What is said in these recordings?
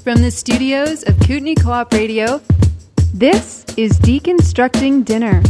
from the studios of Kootenai Co-op Radio, this is Deconstructing Dinner.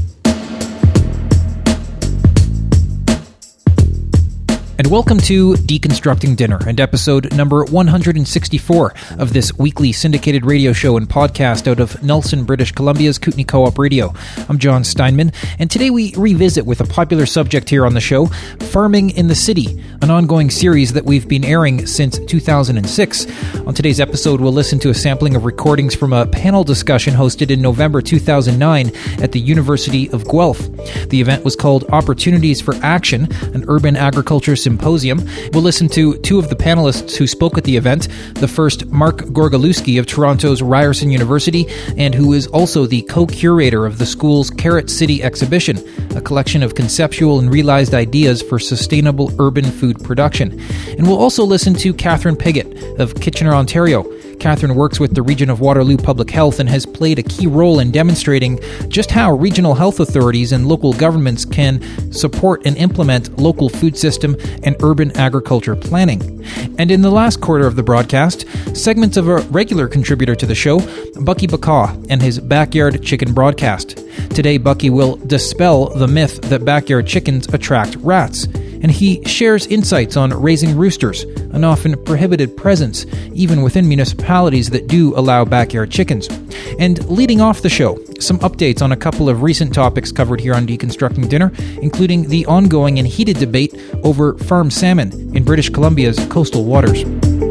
And welcome to Deconstructing Dinner and episode number 164 of this weekly syndicated radio show and podcast out of Nelson, British Columbia's Kootenai Co-op Radio. I'm John Steinman, and today we revisit with a popular subject here on the show, farming in the city, an ongoing series that we've been airing since 2006. On today's episode, we'll listen to a sampling of recordings from a panel discussion hosted in November 2009 at the University of Guelph. The event was called Opportunities for Action, an urban agriculture symposium. We'll listen to two of the panelists who spoke at the event. The first, Mark Gorgolewski of Toronto's Ryerson University, and who is also the co-curator of the school's Carrot City exhibition, a collection of conceptual and realized ideas for sustainable urban food production. And we'll also listen to Catherine Pigott of Kitchener, Ontario. Catherine works with the region of Waterloo Public Health and has played a key role in demonstrating just how regional health authorities and local governments can support and implement local food system and urban agriculture planning. And in the last quarter of the broadcast, segments of a regular contributor to the show, Bucky Bacaw, and his Backyard Chicken broadcast. Today, Bucky will dispel the myth that backyard chickens attract rats, and he shares insights on raising roosters, an often prohibited presence, even within municipalities that do allow backyard chickens. And leading off the show, some updates on a couple of recent topics covered here on Deconstructing Dinner, including the ongoing and heated debate over farm salmon in British Columbia's coastal waters.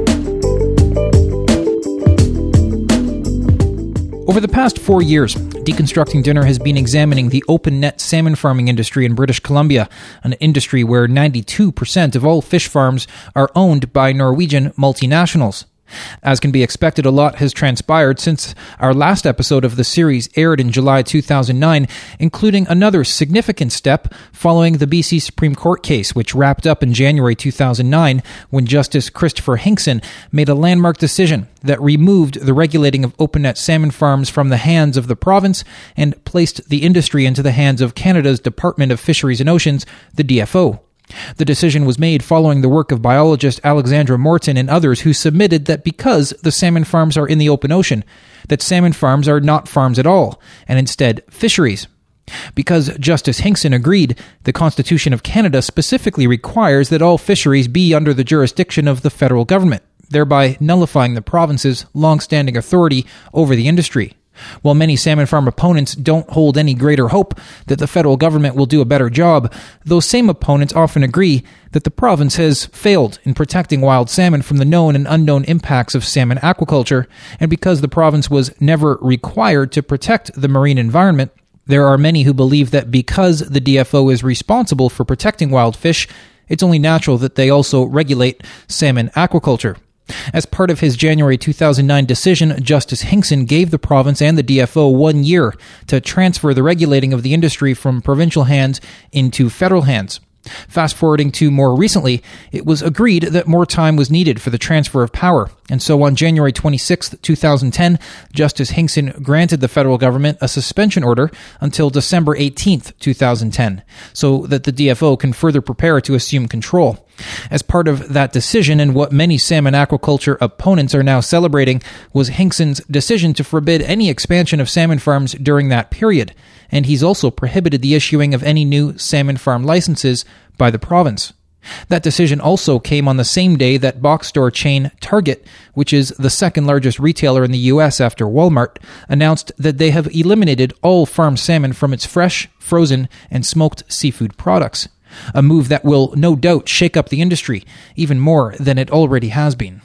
Over the past 4 years, Deconstructing Dinner has been examining the open net salmon farming industry in British Columbia, an industry where 92% of all fish farms are owned by Norwegian multinationals. As can be expected, a lot has transpired since our last episode of the series aired in July 2009, including another significant step following the BC Supreme Court case, which wrapped up in January 2009 when Justice Christopher Hinkson made a landmark decision that removed the regulating of open net salmon farms from the hands of the province and placed the industry into the hands of Canada's Department of Fisheries and Oceans, the DFO. The decision was made following the work of biologist Alexandra Morton and others who submitted that because the salmon farms are in the open ocean, that salmon farms are not farms at all, and instead fisheries. Because Justice Hinkson agreed, the Constitution of Canada specifically requires that all fisheries be under the jurisdiction of the federal government, thereby nullifying the province's long-standing authority over the industry. While many salmon farm opponents don't hold any greater hope that the federal government will do a better job, those same opponents often agree that the province has failed in protecting wild salmon from the known and unknown impacts of salmon aquaculture, and because the province was never required to protect the marine environment, there are many who believe that because the DFO is responsible for protecting wild fish, it's only natural that they also regulate salmon aquaculture. As part of his January 2009 decision, Justice Hinkson gave the province and the DFO 1 year to transfer the regulating of the industry from provincial hands into federal hands. Fast forwarding to more recently, it was agreed that more time was needed for the transfer of power, and so on January 26, 2010, Justice Hinkson granted the federal government a suspension order until December 18, 2010, so that the DFO can further prepare to assume control. As part of that decision, and what many salmon aquaculture opponents are now celebrating, was Hinkson's decision to forbid any expansion of salmon farms during that period, and he's also prohibited the issuing of any new salmon farm licenses by the province. That decision also came on the same day that box store chain Target, which is the second largest retailer in the U.S. after Walmart, announced that they have eliminated all farm salmon from its fresh, frozen, and smoked seafood products. A move that will no doubt shake up the industry even more than it already has been.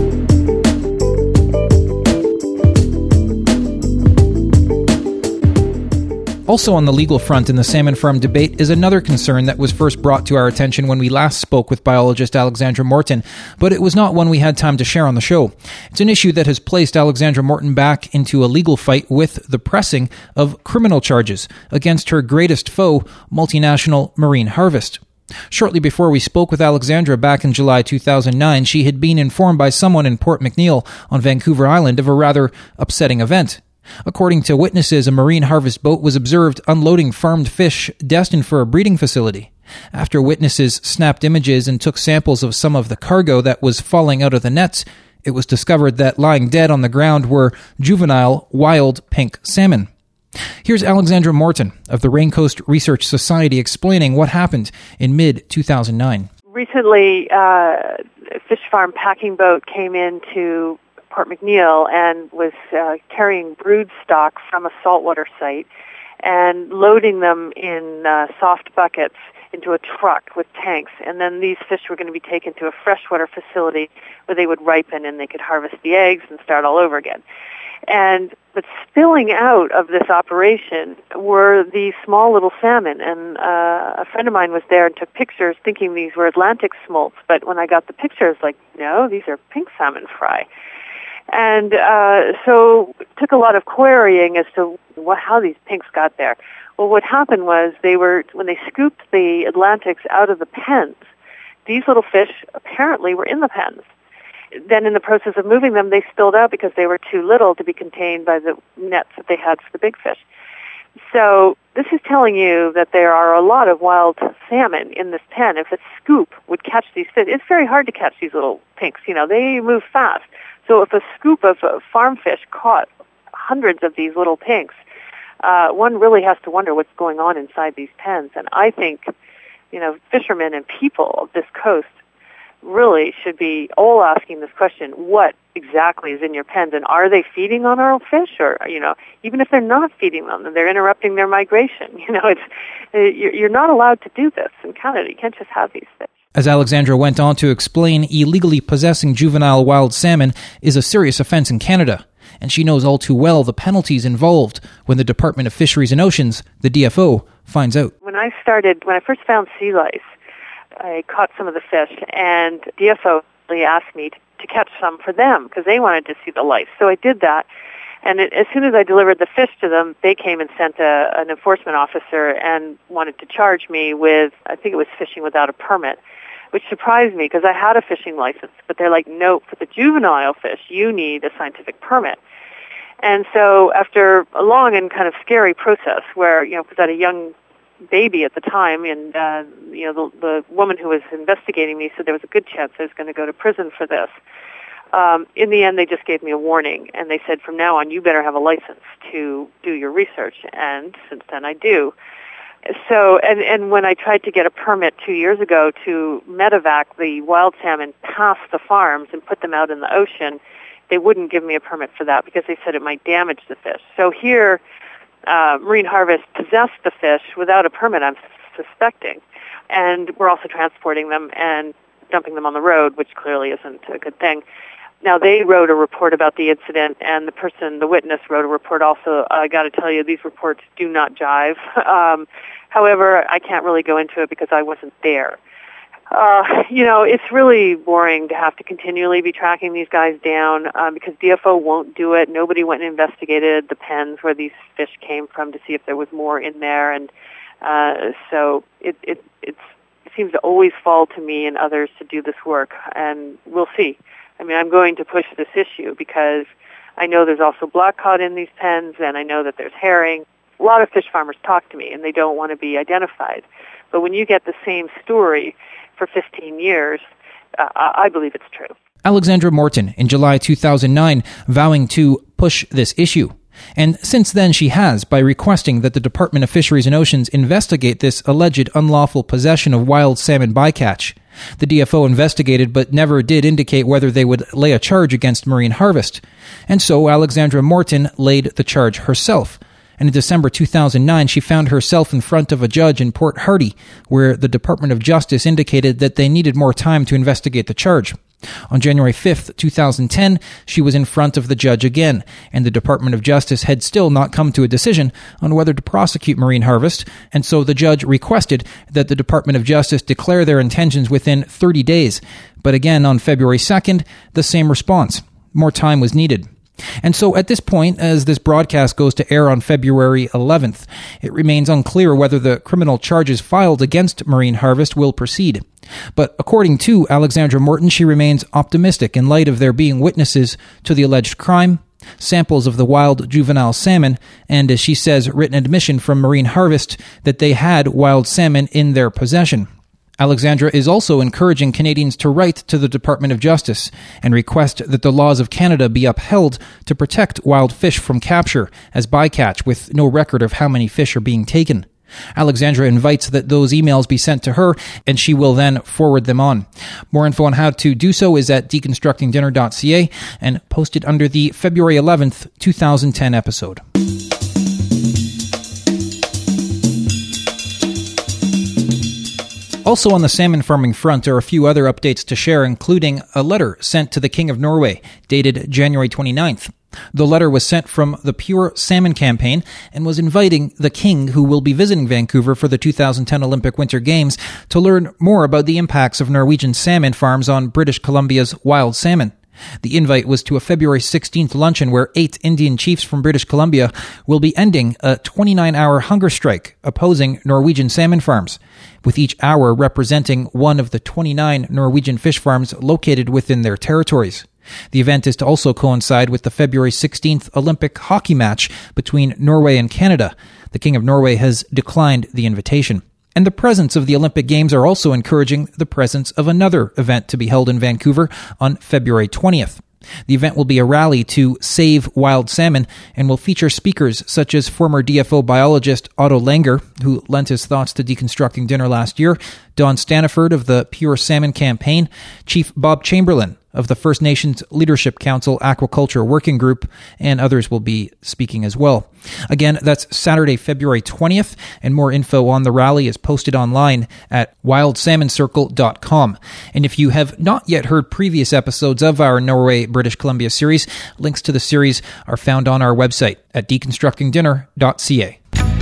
Also on the legal front in the salmon farm debate is another concern that was first brought to our attention when we last spoke with biologist Alexandra Morton, but it was not one we had time to share on the show. It's an issue that has placed Alexandra Morton back into a legal fight with the pressing of criminal charges against her greatest foe, multinational Marine Harvest. Shortly before we spoke with Alexandra back in July 2009, she had been informed by someone in Port McNeill on Vancouver Island of a rather upsetting event. According to witnesses, a Marine Harvest boat was observed unloading farmed fish destined for a breeding facility. After witnesses snapped images and took samples of some of the cargo that was falling out of the nets, it was discovered that lying dead on the ground were juvenile wild pink salmon. Here's Alexandra Morton of the Raincoast Research Society explaining what happened in mid-2009. Recently, a fish farm packing boat came into Port McNeill and was carrying brood stock from a saltwater site and loading them in soft buckets into a truck with tanks. And then these fish were going to be taken to a freshwater facility where they would ripen and they could harvest the eggs and start all over again. But spilling out of this operation were these small little salmon, and a friend of mine was there and took pictures thinking these were Atlantic smolts, but when I got the pictures, like, no, these are pink salmon fry. And so it took a lot of querying as to how these pinks got there. Well, what happened was when they scooped the Atlantics out of the pens, these little fish apparently were in the pens. Then in the process of moving them, they spilled out because they were too little to be contained by the nets that they had for the big fish. So this is telling you that there are a lot of wild salmon in this pen. If a scoop would catch these fish, it's very hard to catch these little pinks. They move fast. So if a scoop of farm fish caught hundreds of these little pinks, one really has to wonder what's going on inside these pens. And I think, fishermen and people of this coast really should be all asking this question: what exactly is in your pens, and are they feeding on our fish? Or, even if they're not feeding them, then they're interrupting their migration. You're not allowed to do this in Canada. You can't just have these fish. As Alexandra went on to explain, illegally possessing juvenile wild salmon is a serious offense in Canada, and she knows all too well the penalties involved when the Department of Fisheries and Oceans, the DFO, finds out. When I first found sea lice, I caught some of the fish, and DFO really asked me to catch some for them because they wanted to see the lice. So I did that, and as soon as I delivered the fish to them, they came and sent an enforcement officer and wanted to charge me with, I think it was fishing without a permit, which surprised me because I had a fishing license. But they're like, no, for the juvenile fish, you need a scientific permit. And so after a long and kind of scary process where, because I had a young baby at the time, and the woman who was investigating me said there was a good chance I was going to go to prison for this. In the end, they just gave me a warning, and they said, from now on, you better have a license to do your research. And since then, I do. So, and when I tried to get a permit 2 years ago to medevac the wild salmon past the farms and put them out in the ocean, they wouldn't give me a permit for that because they said it might damage the fish. So here, Marine Harvest possessed the fish without a permit, I'm suspecting, and we're also transporting them and dumping them on the road, which clearly isn't a good thing. Now, they wrote a report about the incident, and the witness wrote a report also. I got to tell you, these reports do not jive. However, I can't really go into it because I wasn't there. It's really boring to have to continually be tracking these guys down because DFO won't do it. Nobody went and investigated the pens where these fish came from to see if there was more in there, and so it seems to always fall to me and others to do this work, and we'll see. I'm going to push this issue because I know there's also black cod in these pens, and I know that there's herring. A lot of fish farmers talk to me, and they don't want to be identified. But when you get the same story for 15 years, I believe it's true. Alexandra Morton in July 2009 vowing to push this issue. And since then she has, by requesting that the Department of Fisheries and Oceans investigate this alleged unlawful possession of wild salmon bycatch. The DFO investigated but never did indicate whether they would lay a charge against Marine Harvest. And so Alexandra Morton laid the charge herself. And in December 2009, she found herself in front of a judge in Port Hardy, where the Department of Justice indicated that they needed more time to investigate the charge. On January 5th, 2010, she was in front of the judge again, and the Department of Justice had still not come to a decision on whether to prosecute Marine Harvest, and so the judge requested that the Department of Justice declare their intentions within 30 days. But again, on February 2nd, the same response. More time was needed. And so at this point, as this broadcast goes to air on February 11th, it remains unclear whether the criminal charges filed against Marine Harvest will proceed. But according to Alexandra Morton, she remains optimistic in light of there being witnesses to the alleged crime, samples of the wild juvenile salmon, and, as she says, written admission from Marine Harvest that they had wild salmon in their possession. Alexandra is also encouraging Canadians to write to the Department of Justice and request that the laws of Canada be upheld to protect wild fish from capture as bycatch with no record of how many fish are being taken. Alexandra invites that those emails be sent to her, and she will then forward them on. More info on how to do so is at deconstructingdinner.ca and posted under the February 11th, 2010 episode. Also on the salmon farming front are a few other updates to share, including a letter sent to the King of Norway, dated January 29th. The letter was sent from the Pure Salmon Campaign and was inviting the King, who will be visiting Vancouver for the 2010 Olympic Winter Games, to learn more about the impacts of Norwegian salmon farms on British Columbia's wild salmon. The invite was to a February 16th luncheon where 8 Indian chiefs from British Columbia will be ending a 29-hour hunger strike opposing Norwegian salmon farms, with each hour representing one of the 29 Norwegian fish farms located within their territories. The event is to also coincide with the February 16th Olympic hockey match between Norway and Canada. The King of Norway has declined the invitation. And the presence of the Olympic Games are also encouraging the presence of another event to be held in Vancouver on February 20th. The event will be a rally to save wild salmon and will feature speakers such as former DFO biologist Otto Langer, who lent his thoughts to Deconstructing Dinner last year, Don Staniford of the Pure Salmon Campaign, Chief Bob Chamberlain of the First Nations Leadership Council Aquaculture Working Group, and others will be speaking as well. Again, that's Saturday, February 20th, and more info on the rally is posted online at wildsalmoncircle.com. And if you have not yet heard previous episodes of our Norway, British Columbia series, links to the series are found on our website at deconstructingdinner.ca.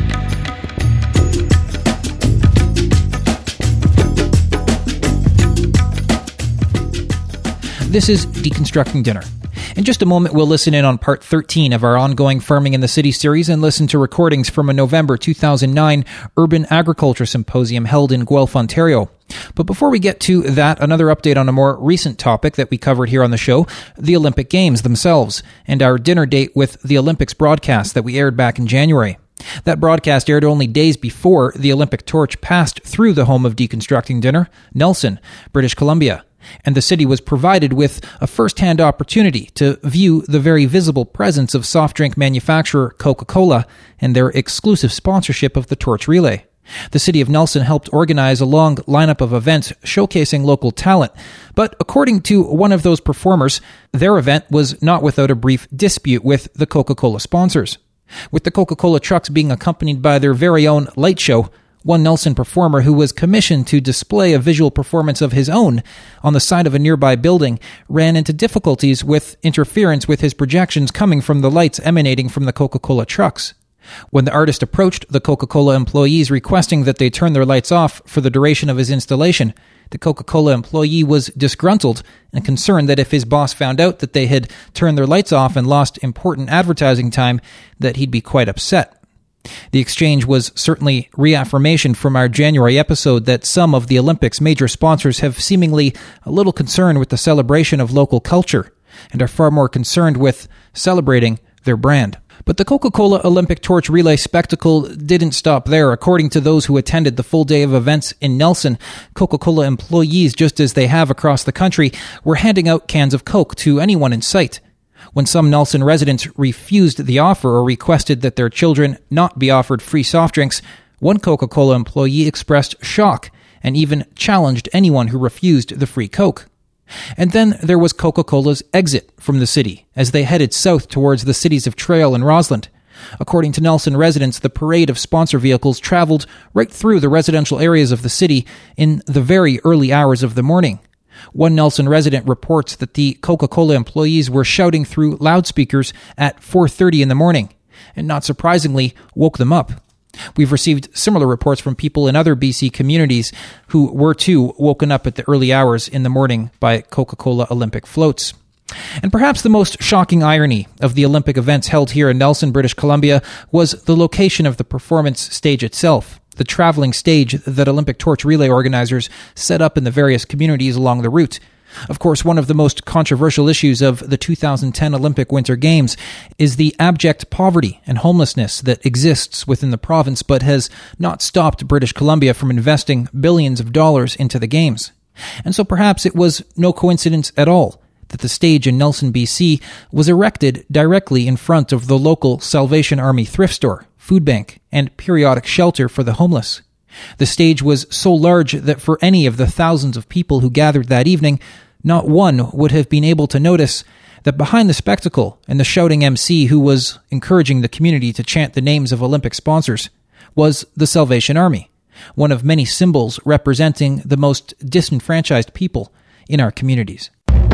This is Deconstructing Dinner. In just a moment, we'll listen in on part 13 of our ongoing Farming in the City series and listen to recordings from a November 2009 Urban Agriculture Symposium held in Guelph, Ontario. But before we get to that, another update on a more recent topic that we covered here on the show, the Olympic Games themselves, and our dinner date with the Olympics broadcast that we aired back in January. That broadcast aired only days before the Olympic torch passed through the home of Deconstructing Dinner, Nelson, British Columbia. And the city was provided with a first-hand opportunity to view the very visible presence of soft drink manufacturer Coca-Cola and their exclusive sponsorship of the torch relay. The city of Nelson helped organize a long lineup of events showcasing local talent, but according to one of those performers, their event was not without a brief dispute with the Coca-Cola sponsors. With the Coca-Cola trucks being accompanied by their very own light show, one Nelson performer who was commissioned to display a visual performance of his own on the side of a nearby building ran into difficulties with interference with his projections coming from the lights emanating from the Coca-Cola trucks. When the artist approached the Coca-Cola employees requesting that they turn their lights off for the duration of his installation, the Coca-Cola employee was disgruntled and concerned that if his boss found out that they had turned their lights off and lost important advertising time, that he'd be quite upset. The exchange was certainly reaffirmation from our January episode that some of the Olympics' major sponsors have seemingly a little concern with the celebration of local culture and are far more concerned with celebrating their brand. But the Coca-Cola Olympic Torch Relay spectacle didn't stop there. According to those who attended the full day of events in Nelson, Coca-Cola employees, just as they have across the country, were handing out cans of Coke to anyone in sight. When some Nelson residents refused the offer or requested that their children not be offered free soft drinks, one Coca-Cola employee expressed shock and even challenged anyone who refused the free Coke. And then there was Coca-Cola's exit from the city as they headed south towards the cities of Trail and Rossland. According to Nelson residents, the parade of sponsor vehicles traveled right through the residential areas of the city in the very early hours of the morning. One Nelson resident reports that the Coca-Cola employees were shouting through loudspeakers at 4:30 in the morning, and not surprisingly, woke them up. We've received similar reports from people in other BC communities who were too woken up at the early hours in the morning by Coca-Cola Olympic floats. And perhaps the most shocking irony of the Olympic events held here in Nelson, British Columbia, was the location of the performance stage itself. The traveling stage that Olympic Torch Relay organizers set up in the various communities along the route. Of course, one of the most controversial issues of the 2010 Olympic Winter Games is the abject poverty and homelessness that exists within the province but has not stopped British Columbia from investing billions of dollars into the Games. And so perhaps it was no coincidence at all that the stage in Nelson, BC was erected directly in front of the local Salvation Army thrift store, food bank, and periodic shelter for the homeless. The stage was so large that for any of the thousands of people who gathered that evening, not one would have been able to notice that behind the spectacle and the shouting MC who was encouraging the community to chant the names of Olympic sponsors was the Salvation Army, one of many symbols representing the most disenfranchised people in our communities.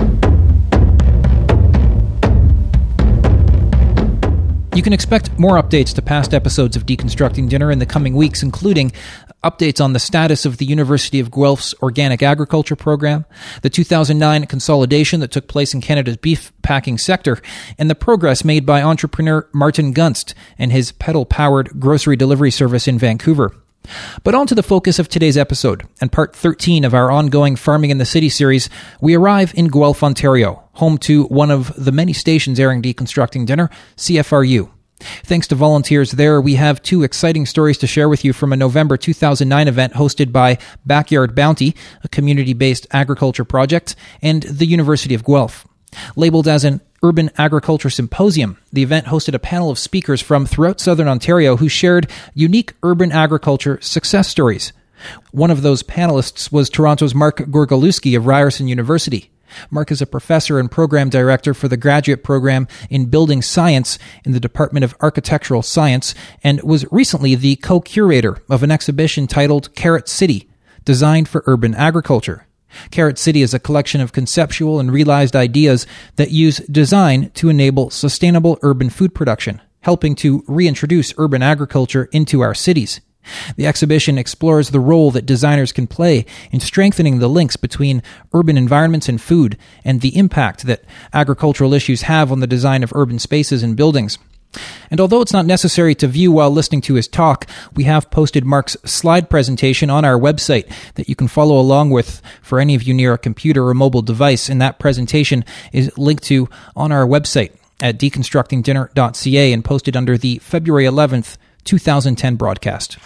You can expect more updates to past episodes of Deconstructing Dinner in the coming weeks, including updates on the status of the University of Guelph's organic agriculture program, the 2009 consolidation that took place in Canada's beef packing sector, and the progress made by entrepreneur Martin Gunst and his pedal-powered grocery delivery service in Vancouver. But on to the focus of today's episode, and part 13 of our ongoing Farming in the City series. We arrive in Guelph, Ontario, home to one of the many stations airing Deconstructing Dinner, CFRU. Thanks to volunteers there, we have two exciting stories to share with you from a November 2009 event hosted by Backyard Bounty, a community-based agriculture project, and the University of Guelph. Labeled as an Urban Agriculture Symposium, the event hosted a panel of speakers from throughout southern Ontario who shared unique urban agriculture success stories. One of those panelists was Toronto's Mark Gorgolewski of Ryerson University. Mark is a professor and program director for the graduate program in building science in the Department of Architectural Science and was recently the co-curator of an exhibition titled Carrot City, Designed for Urban Agriculture. Carrot City is a collection of conceptual and realized ideas that use design to enable sustainable urban food production, helping to reintroduce urban agriculture into our cities. The exhibition explores the role that designers can play in strengthening the links between urban environments and food, and the impact that agricultural issues have on the design of urban spaces and buildings. And although it's not necessary to view while listening to his talk, we have posted Mark's slide presentation on our website that you can follow along with for any of you near a computer or mobile device, and that presentation is linked to on our website at deconstructingdinner.ca and posted under the February 11th, 2010 broadcast.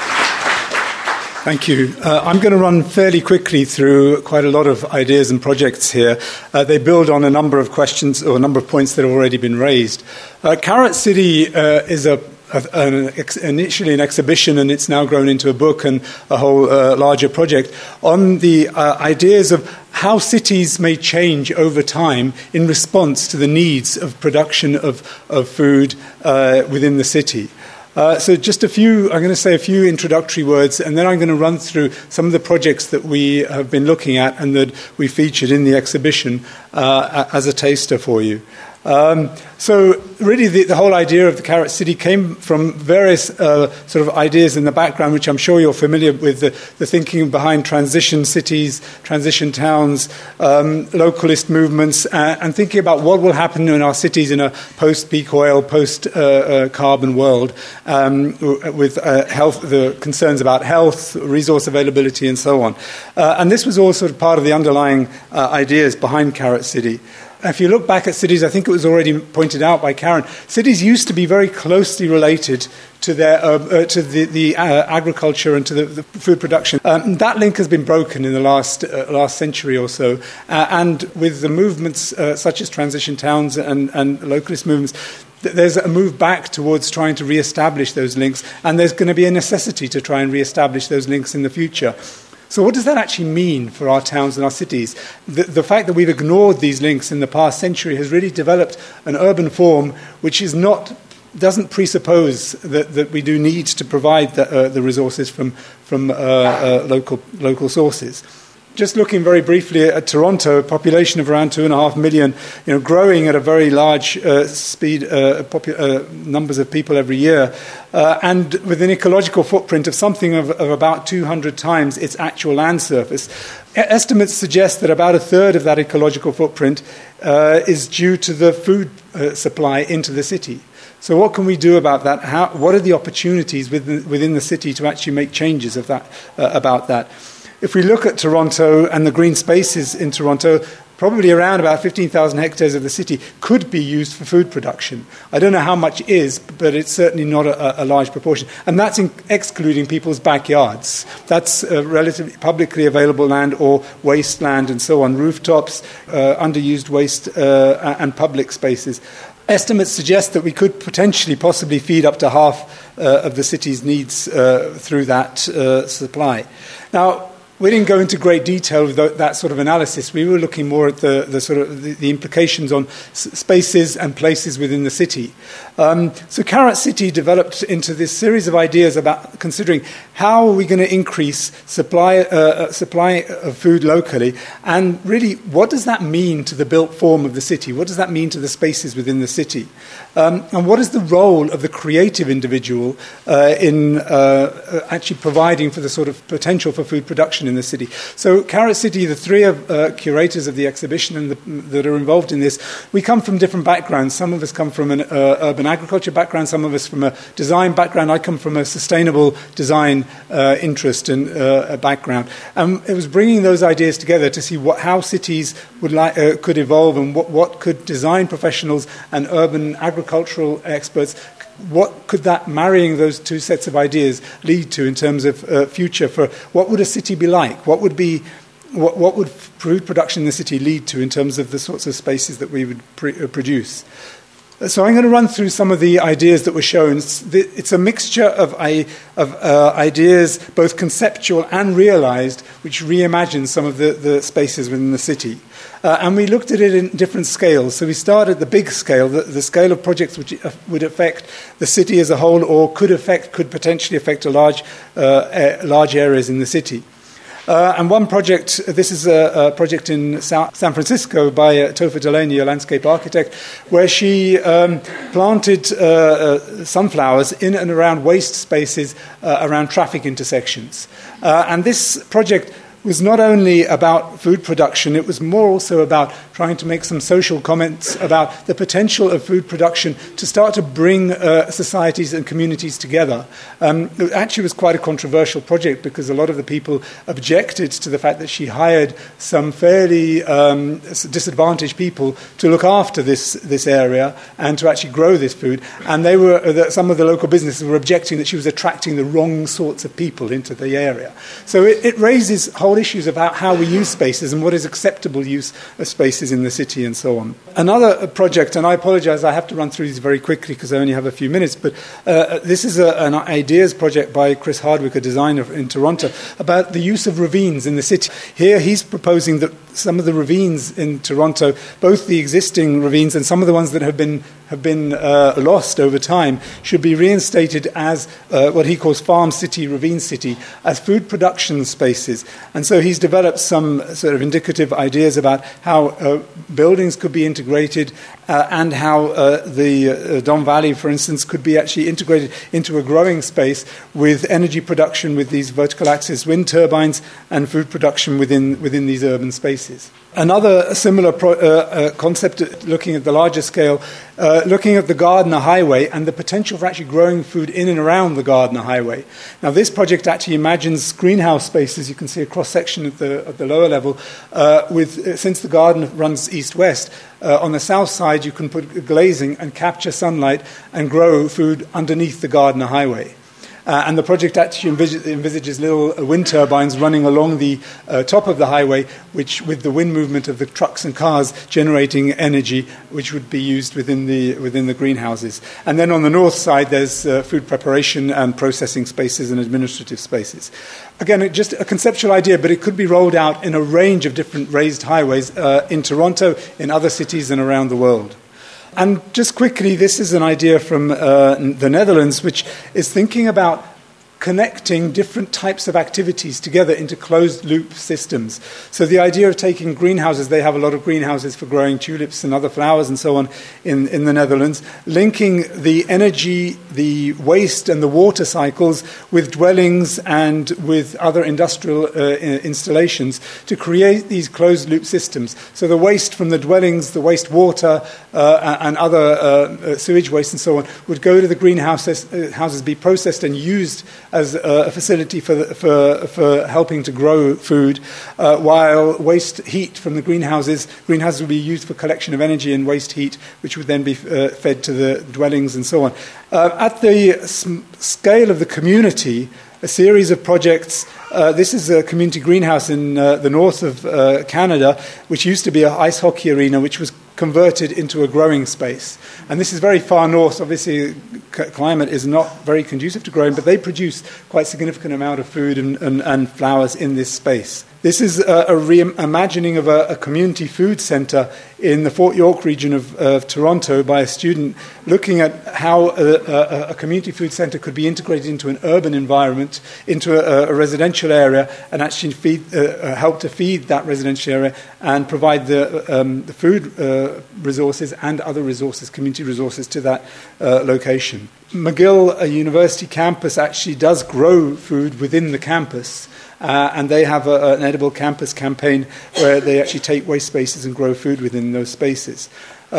Thank you. I'm going to run fairly quickly through quite a lot of ideas and projects here. They build on a number of questions or a number of points that have already been raised. Carrot City is initially an exhibition, and it's now grown into a book and a whole larger project on the ideas of how cities may change over time in response to the needs of production of food within the city. So just I'm going to say a few introductory words, and then I'm going to run through some of the projects that we have been looking at and that we featured in the exhibition as a taster for you. So really the whole idea of the Carrot City came from various sort of ideas in the background, which I'm sure you're familiar with, the thinking behind transition cities, transition towns, localist movements, and thinking about what will happen in our cities in a post-peak oil, post-carbon world, with health, the concerns about health, resource availability, and so on. And this was all sort of part of the underlying ideas behind Carrot City. If you look back at cities, I think it was already pointed out by Karen, cities used to be very closely related to their the agriculture and to the food production. That link has been broken in the last century or so, and with the movements such as transition towns and localist movements, there's a move back towards trying to re-establish those links, and there's going to be a necessity to try and re-establish those links in the future. So what does that actually mean for our towns and our cities? The fact that we've ignored these links in the past century has really developed an urban form which doesn't presuppose that we do need to provide the resources from local sources. Just looking very briefly at Toronto, a population of around 2.5 million, growing at a very large speed, numbers of people every year, and with an ecological footprint of something of about 200 times its actual land surface. Estimates suggest that about a third of that ecological footprint is due to the food supply into the city. So what can we do about that? What are the opportunities within the city to actually make changes about that? if we look at Toronto and the green spaces in Toronto, probably around about 15,000 hectares of the city could be used for food production. I don't know how much is, but it's certainly not a large proportion. And that's excluding people's backyards. That's relatively publicly available land or wasteland and so on, rooftops, underused waste and public spaces. Estimates suggest that we could possibly feed up to half of the city's needs through that supply. Now, we didn't go into great detail with that sort of analysis. We were looking more at the implications on spaces and places within the city. So Carrot City developed into this series of ideas about considering how are we going to increase supply of food locally, and really what does that mean to the built form of the city? What does that mean to the spaces within the city? And what is the role of the creative individual in actually providing for the sort of potential for food production in the city? So Carrot City, the three curators of the exhibition and that are involved in this, we come from different backgrounds. Some of us come from an urban agriculture background, some of us from a design background. I come from a sustainable design interest and background. It was bringing those ideas together to see how cities could evolve, and what could design professionals and urban agricultural experts, what could that marrying those two sets of ideas lead to in terms of future for what would a city be like? What would food production in the city lead to in terms of the sorts of spaces that we would produce? So I'm going to run through some of the ideas that were shown. It's a mixture of ideas, both conceptual and realized, which reimagines some of the spaces within the city. And we looked at it in different scales. So we started at the big scale, the scale of projects which would affect the city as a whole, or could potentially affect large areas in the city. And one project, this is a project in San Francisco by Topher Delaney, a landscape architect, where she planted sunflowers in and around waste spaces around traffic intersections. And this project was not only about food production, it was more also about trying to make some social comments about the potential of food production to start to bring societies and communities together. It actually was quite a controversial project because a lot of the people objected to the fact that she hired some fairly disadvantaged people to look after this area and to actually grow this food. And some of the local businesses were objecting that she was attracting the wrong sorts of people into the area. So it raises whole issues about how we use spaces and what is acceptable use of spaces in the city and so on. Another project, and I apologize, I have to run through these very quickly because I only have a few minutes, but this is an ideas project by Chris Hardwick, a designer in Toronto, about the use of ravines in the city. Here he's proposing that some of the ravines in Toronto, both the existing ravines and some of the ones that have been lost over time, should be reinstated as what he calls farm city, ravine city, as food production spaces. And so he's developed some sort of indicative ideas about how buildings could be integrated and how the Don Valley, for instance, could be actually integrated into a growing space with energy production with these vertical axis wind turbines and food production within these urban spaces. Another similar concept, looking at the larger scale, looking at the Gardner Highway and the potential for actually growing food in and around the Gardner Highway. Now, this project actually imagines greenhouse spaces. You can see a cross-section at the lower level. Since the garden runs east-west, on the south side you can put glazing and capture sunlight and grow food underneath the Gardner Highway. And the project actually envisages little wind turbines running along the top of the highway, which, with the wind movement of the trucks and cars, generating energy, which would be used within the greenhouses. And then on the north side, there's food preparation and processing spaces and administrative spaces. Again, just a conceptual idea, but it could be rolled out in a range of different raised highways in Toronto, in other cities, and around the world. And just quickly, this is an idea from the Netherlands, which is thinking about connecting different types of activities together into closed-loop systems. So the idea of taking greenhouses, they have a lot of greenhouses for growing tulips and other flowers and so on in the Netherlands, linking the energy, the waste and the water cycles with dwellings and with other industrial installations to create these closed-loop systems. So the waste from the dwellings, the wastewater and other sewage waste and so on would go to the greenhouses, be processed and used as a facility for helping to grow food, while waste heat from the greenhouses would be used for collection of energy and waste heat, which would then be fed to the dwellings and so on. At the scale of the community, a series of projects. This is a community greenhouse in the north of Canada, which used to be an ice hockey arena, which was converted into a growing space. And this is very far north. Obviously, climate is not very conducive to growing, but they produce quite a significant amount of food and flowers in this space. This is a reimagining of a community food centre in the Fort York region of Toronto by a student looking at how a community food centre could be integrated into an urban environment, into a residential area, and actually help to feed that residential area and provide the food resources and other resources, community resources, to that location. McGill University campus actually does grow food within the campus. And they have an edible campus campaign where they actually take waste spaces and grow food within those spaces.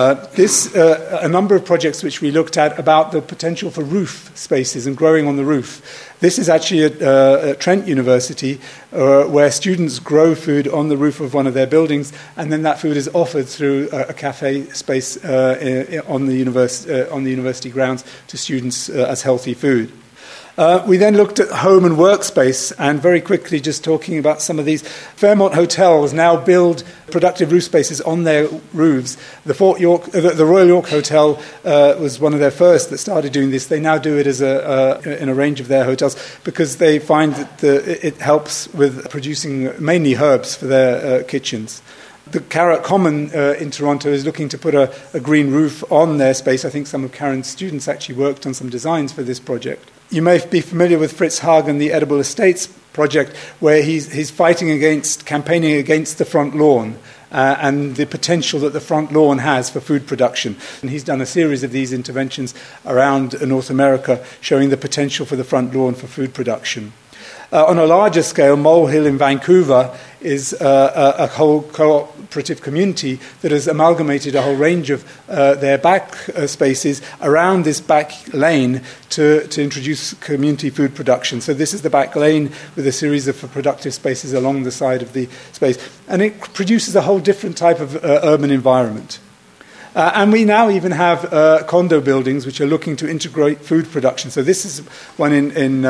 A number of projects which we looked at about the potential for roof spaces and growing on the roof. This is actually at Trent University, where students grow food on the roof of one of their buildings, and then that food is offered through a cafe space on the university grounds to students as healthy food. We then looked at home and workspace, and very quickly, just talking about some of these. Fairmont hotels now build productive roof spaces on their roofs. The Royal York Hotel was one of their first that started doing this. They now do it as in a range of their hotels because they find that it helps with producing mainly herbs for their kitchens. The Carrot Common in Toronto is looking to put a green roof on their space. I think some of Karen's students actually worked on some designs for this project. You may be familiar with Fritz Hagen, the Edible Estates project, where he's campaigning against the front lawn and the potential that the front lawn has for food production. And he's done a series of these interventions around North America showing the potential for the front lawn for food production. On a larger scale, Mole Hill in Vancouver is a whole cooperative community that has amalgamated a whole range of their back spaces around this back lane to introduce community food production. So this is the back lane with a series of productive spaces along the side of the space. And it produces a whole different type of urban environment. And we now even have condo buildings which are looking to integrate food production. So this is one in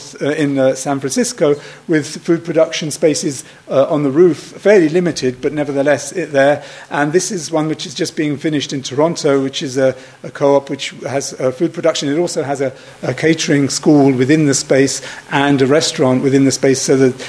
San Francisco with food production spaces on the roof, fairly limited, but nevertheless there. And this is one which is just being finished in Toronto, which is a co-op which has food production. It also has a catering school within the space and a restaurant within the space, so that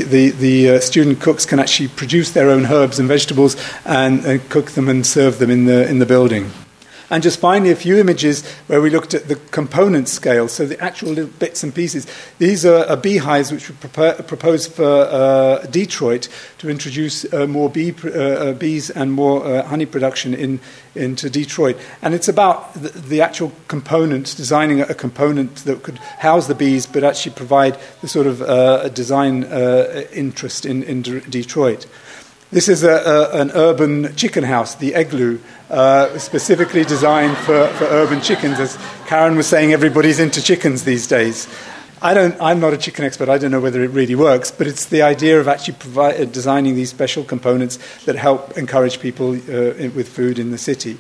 the student cooks can actually produce their own herbs and vegetables and cook them and serve them in the building. And just finally, a few images where we looked at the component scale, so the actual little bits and pieces. These are beehives which were proposed for Detroit to introduce more bees and more honey production into Detroit. And it's about the actual component, designing a component that could house the bees but actually provide the sort of design interest in Detroit. This is an urban chicken house, the Igloo, specifically designed for urban chickens. As Karen was saying, everybody's into chickens these days. I'm not a chicken expert. I don't know whether it really works, but it's the idea of actually designing these special components that help encourage people with food in the city.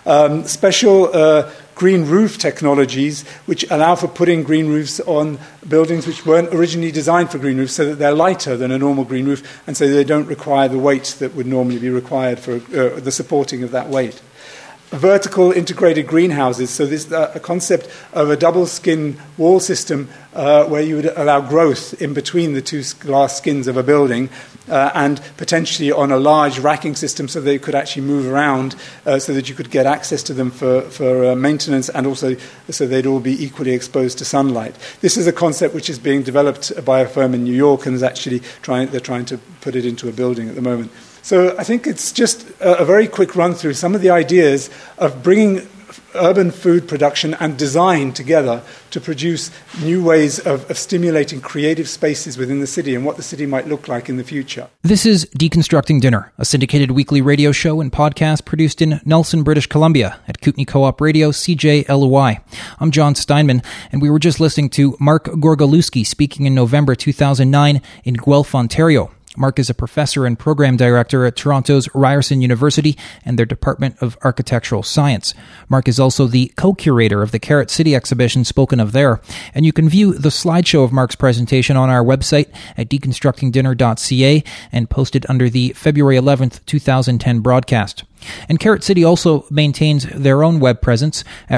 Special green roof technologies which allow for putting green roofs on buildings which weren't originally designed for green roofs, so that they're lighter than a normal green roof, and so they don't require the weight that would normally be required for the supporting of that weight. Vertical integrated greenhouses, so this a concept of a double skin wall system where you would allow growth in between the two glass skins of a building, and potentially on a large racking system so they could actually move around, so that you could get access to them for maintenance, and also so they'd all be equally exposed to sunlight. This is a concept which is being developed by a firm in New York, and is actually trying to put it into a building at the moment. So I think it's just a very quick run through some of the ideas of bringing urban food production and design together to produce new ways of stimulating creative spaces within the city and what the city might look like in the future. This is Deconstructing Dinner, a syndicated weekly radio show and podcast produced in Nelson, British Columbia at Kootenay Co-op Radio, CJLY. I'm John Steinman, and we were just listening to Mark Gorgolewski speaking in November 2009 in Guelph, Ontario. Mark is a professor and program director at Toronto's Ryerson University and their Department of Architectural Science. Mark is also the co-curator of the Carrot City exhibition spoken of there, and you can view the slideshow of Mark's presentation on our website at deconstructingdinner.ca and posted under the February 11th, 2010 broadcast. And Carrot City also maintains their own web presence at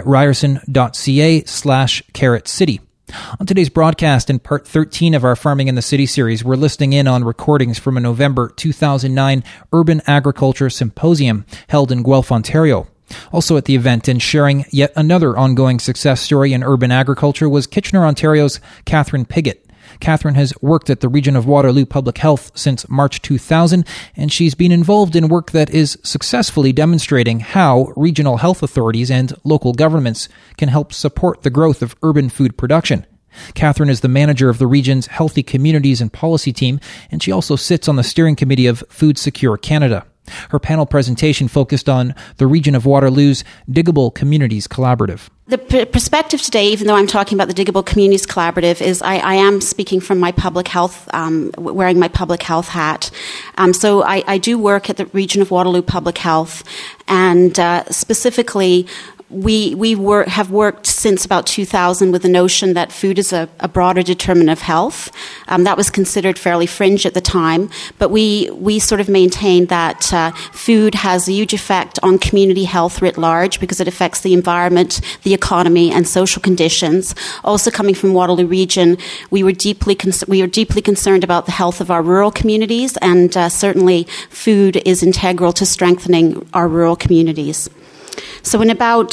ryerson.ca/Carrot City. On today's broadcast, in part 13 of our Farming in the City series, we're listening in on recordings from a November 2009 Urban Agriculture Symposium held in Guelph, Ontario. Also at the event and sharing yet another ongoing success story in urban agriculture was Kitchener, Ontario's Catherine Pigott. Catherine has worked at the Region of Waterloo Public Health since March 2000, and she's been involved in work that is successfully demonstrating how regional health authorities and local governments can help support the growth of urban food production. Catherine is the manager of the region's Healthy Communities and Policy team, and she also sits on the steering committee of Food Secure Canada. Her panel presentation focused on the Region of Waterloo's Diggable Communities Collaborative. The perspective today, even though I'm talking about the Diggable Communities Collaborative, is I am speaking from my public health, wearing my public health hat. So I do work at the Region of Waterloo Public Health, and specifically we have worked since about 2000 with the notion that food is a broader determinant of health. That was considered fairly fringe at the time, but we sort of maintained that food has a huge effect on community health writ large because it affects the environment, the economy, and social conditions. Also, coming from Waterloo Region, we were deeply concerned about the health of our rural communities, and certainly food is integral to strengthening our rural communities. So in about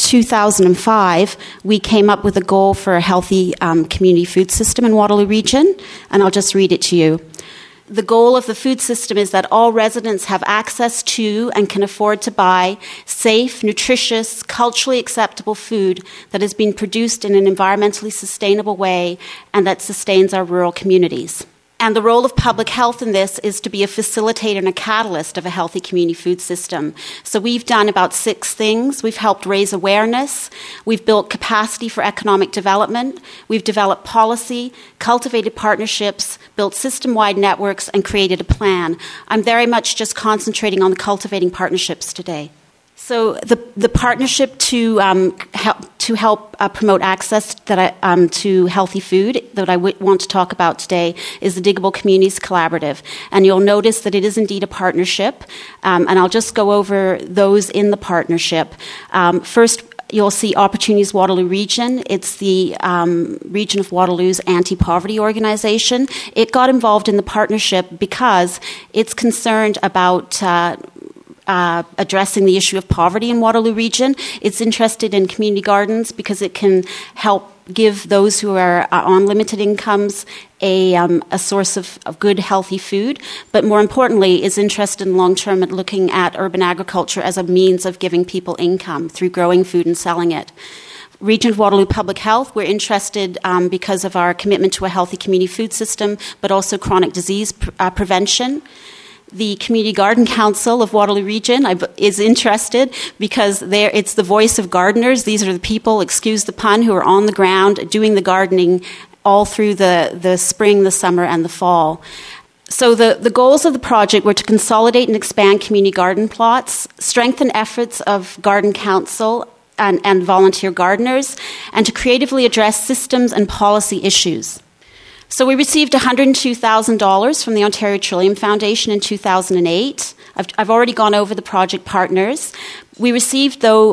2005, we came up with a goal for a healthy community food system in Waterloo Region, and I'll just read it to you. The goal of the food system is that all residents have access to and can afford to buy safe, nutritious, culturally acceptable food that has been produced in an environmentally sustainable way and that sustains our rural communities. And the role of public health in this is to be a facilitator and a catalyst of a healthy community food system. So we've done about 6 things. We've helped raise awareness. We've built capacity for economic development. We've developed policy, cultivated partnerships, built system-wide networks, and created a plan. I'm very much just concentrating on the cultivating partnerships today. So the partnership to help promote access to healthy food that I want to talk about today is the Diggable Communities Collaborative. And you'll notice that it is indeed a partnership, and I'll just go over those in the partnership. First, you'll see Opportunities Waterloo Region. It's the Region of Waterloo's anti-poverty organization. It got involved in the partnership because it's concerned about addressing the issue of poverty in Waterloo Region. It's interested in community gardens because it can help give those who are on limited incomes a source of good, healthy food. But more importantly, is interested in long-term at looking at urban agriculture as a means of giving people income through growing food and selling it. Region of Waterloo Public Health, we're interested because of our commitment to a healthy community food system, but also chronic disease prevention. The Community Garden Council of Waterloo Region is interested because it's the voice of gardeners. These are the people, excuse the pun, who are on the ground doing the gardening all through the spring, the summer, and the fall. So the goals of the project were to consolidate and expand community garden plots, strengthen efforts of Garden Council and volunteer gardeners, and to creatively address systems and policy issues. So we received $102,000 from the Ontario Trillium Foundation in 2008. I've already gone over the project partners. We received, though,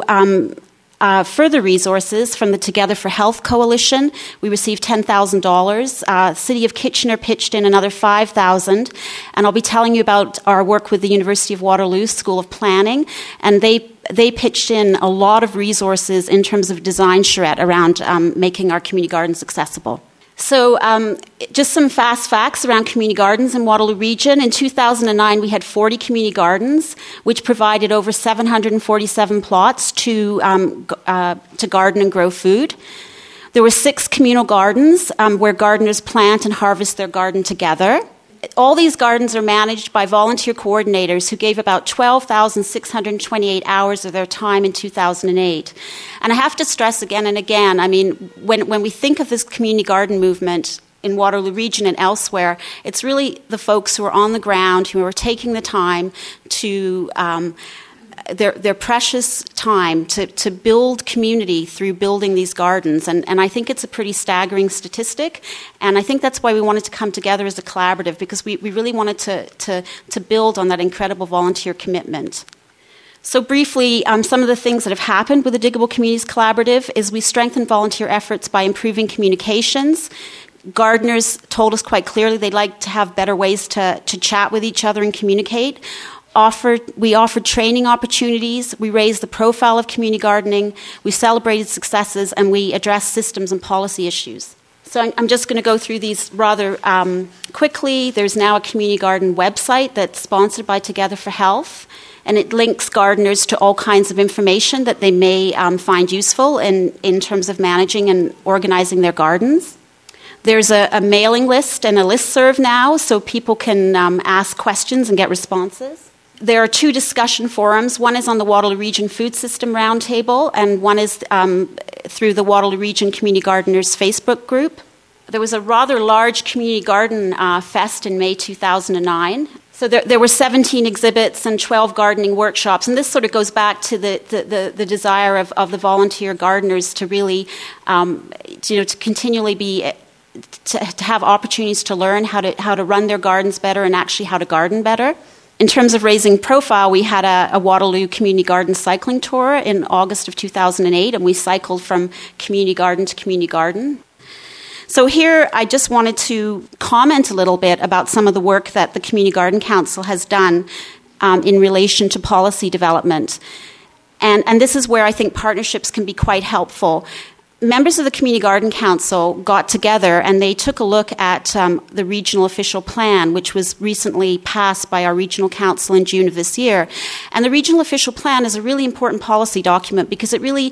further resources from the Together for Health Coalition. We received $10,000. City of Kitchener pitched in another $5,000. And I'll be telling you about our work with the University of Waterloo School of Planning. And they pitched in a lot of resources in terms of design charrette around making our community gardens accessible. So just some fast facts around community gardens in Waterloo Region. In 2009, we had 40 community gardens, which provided over 747 plots to garden and grow food. There were 6 communal gardens where gardeners plant and harvest their garden together. All these gardens are managed by volunteer coordinators who gave about 12,628 hours of their time in 2008. And I have to stress again and again, I mean, when we think of this community garden movement in Waterloo Region and elsewhere, it's really the folks who are on the ground, who are taking the time to their precious time to build community through building these gardens. And I think it's a pretty staggering statistic. And I think that's why we wanted to come together as a collaborative, because we really wanted to build on that incredible volunteer commitment. So briefly, some of the things that have happened with the Diggable Communities Collaborative is we strengthened volunteer efforts by improving communications. Gardeners told us quite clearly they'd like to have better ways to chat with each other and communicate. We offered training opportunities, we raised the profile of community gardening, we celebrated successes, and we addressed systems and policy issues. So I'm just going to go through these rather quickly. There's now a community garden website that's sponsored by Together for Health, and it links gardeners to all kinds of information that they may find useful in terms of managing and organizing their gardens. There's a mailing list and a listserv now, so people can ask questions and get responses. There are 2 discussion forums. One is on the Waterloo Region Food System Roundtable, and one is through the Waterloo Region Community Gardeners Facebook group. There was a rather large community garden fest in May 2009. So there were 17 exhibits and 12 gardening workshops, and this sort of goes back to the desire of the volunteer gardeners to really, to continually be to have opportunities to learn how to run their gardens better and actually how to garden better. In terms of raising profile, we had a Waterloo Community Garden cycling tour in August of 2008, and we cycled from community garden to community garden. So here I just wanted to comment a little bit about some of the work that the Community Garden Council has done in relation to policy development. And this is where I think partnerships can be quite helpful. Members of the Community Garden Council got together and they took a look at the regional official plan, which was recently passed by our regional council in June of this year. And the regional official plan is a really important policy document because it really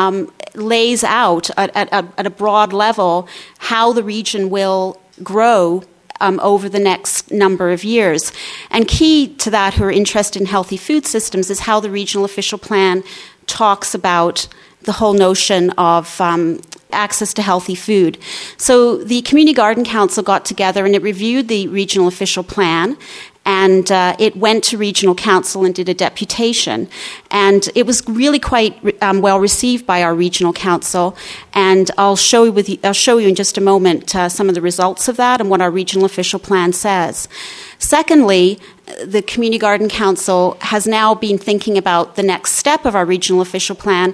lays out at a broad level how the region will grow over the next number of years. And key to that, who are interested in healthy food systems, is how the regional official plan talks about the whole notion of access to healthy food. So the Community Garden Council got together and it reviewed the regional official plan, and it went to regional council and did a deputation. And it was really quite well received by our regional council. And I'll show you in just a moment some of the results of that and what our regional official plan says. Secondly, the Community Garden Council has now been thinking about the next step of our regional official plan.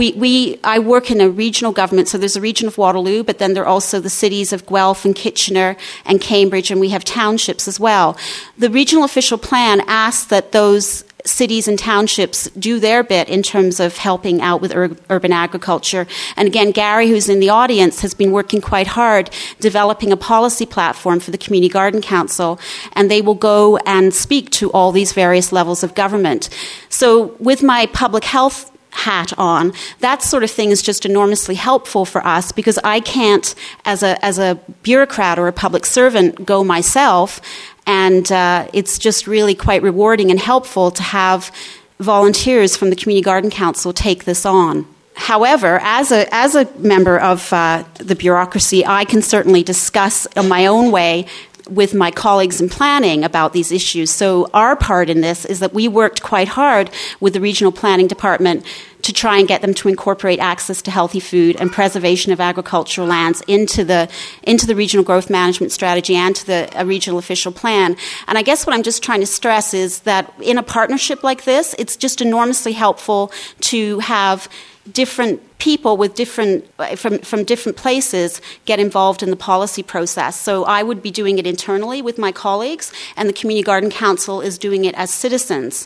I work in a regional government, so there's a region of Waterloo, but then there are also the cities of Guelph and Kitchener and Cambridge, and we have townships as well. The regional official plan asks that those cities and townships do their bit in terms of helping out with urban agriculture. And again, Gary, who's in the audience, has been working quite hard developing a policy platform for the Community Garden Council, and they will go and speak to all these various levels of government. So with my public health hat on, that sort of thing is just enormously helpful for us, because I can't, as a bureaucrat or a public servant, go myself. And it's just really quite rewarding and helpful to have volunteers from the Community Garden Council take this on. However, as a member of the bureaucracy, I can certainly discuss in my own way with my colleagues in planning about these issues. So our part in this is that we worked quite hard with the regional planning department to try and get them to incorporate access to healthy food and preservation of agricultural lands into the regional growth management strategy and to the regional official plan. And I guess what I'm just trying to stress is that in a partnership like this, it's just enormously helpful to have different people with from different places get involved in the policy process. So I would be doing it internally with my colleagues, and the Community Garden Council is doing it as citizens.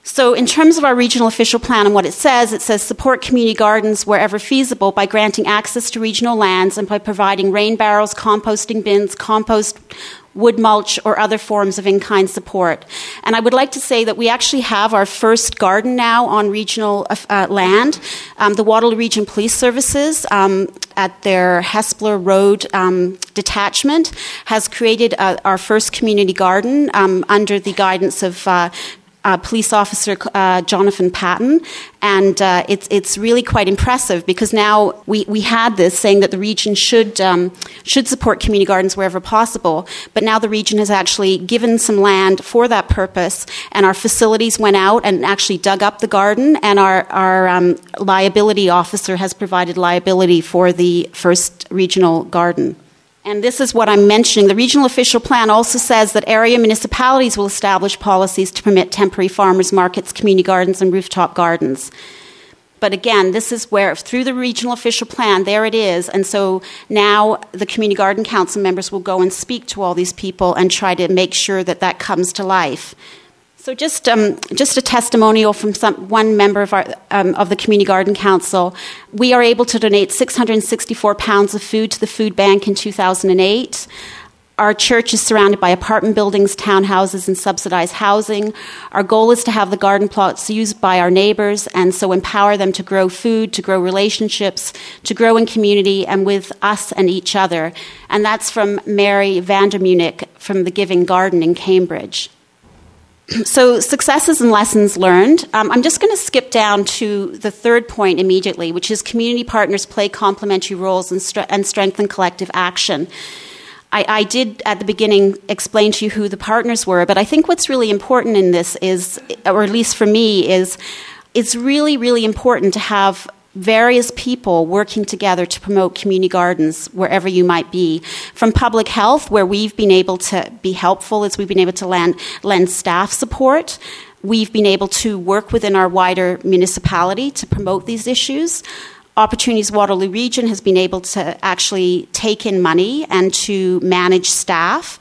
So in terms of our regional official plan and what it says support community gardens wherever feasible by granting access to regional lands and by providing rain barrels, composting bins, compost, wood mulch, or other forms of in-kind support. And I would like to say that we actually have our first garden now on regional land. The Waterloo Region Police Services at their Hespeler Road detachment has created our first community garden under the guidance of Police Officer Jonathan Patton, and it's really quite impressive because now we had this saying that the region should support community gardens wherever possible, but now the region has actually given some land for that purpose, and our facilities went out and actually dug up the garden, and our liability officer has provided liability for the first regional garden. And this is what I'm mentioning. The regional official plan also says that area municipalities will establish policies to permit temporary farmers markets, community gardens, and rooftop gardens. But again, this is where, through the regional official plan, there it is. And so now the Community Garden Council members will go and speak to all these people and try to make sure that that comes to life. So just a testimonial from one member of the Community Garden Council. We are able to donate 664 pounds of food to the food bank in 2008. Our church is surrounded by apartment buildings, townhouses, and subsidized housing. Our goal is to have the garden plots used by our neighbors and so empower them to grow food, to grow relationships, to grow in community and with us and each other. And that's from Mary Vandermunich from the Giving Garden in Cambridge. So successes and lessons learned. I'm just going to skip down to the third point immediately, which is community partners play complementary roles and strengthen collective action. I did at the beginning explain to you who the partners were, but I think what's really important in this is, or at least for me, is it's really, really important to have various people working together to promote community gardens wherever you might be. From public health, where we've been able to be helpful as we've been able to lend staff support. We've been able to work within our wider municipality to promote these issues. Opportunities Waterloo Region has been able to actually take in money and to manage staff